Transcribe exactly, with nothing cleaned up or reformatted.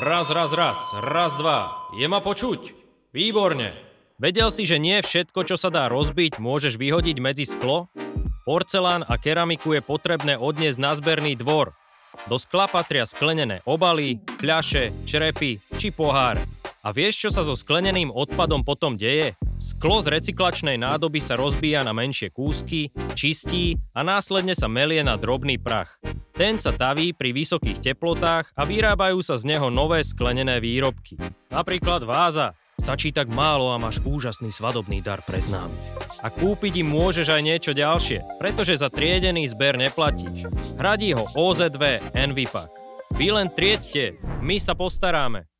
Raz, raz, raz, raz, dva. Je ma počuť? Výborne. Vedel si, že nie všetko, čo sa dá rozbiť, môžeš vyhodiť medzi sklo? Porcelán a keramiku je potrebné odniesť na zberný dvor. Do skla patria sklenené obaly, fľaše, črepy či pohár. A vieš, čo sa so skleneným odpadom potom deje? Sklo z recyklačnej nádoby sa rozbíja na menšie kúsky, čistí a následne sa melie na drobný prach. Ten sa taví pri vysokých teplotách a vyrábajú sa z neho nové sklenené výrobky. Napríklad váza. Stačí tak málo a máš úžasný svadobný dar pre známych. A kúpiť im môžeš aj niečo ďalšie, pretože za triedený zber neplatíš. Hradí ho ó zet vé Envipak. Vy len trieďte, my sa postaráme.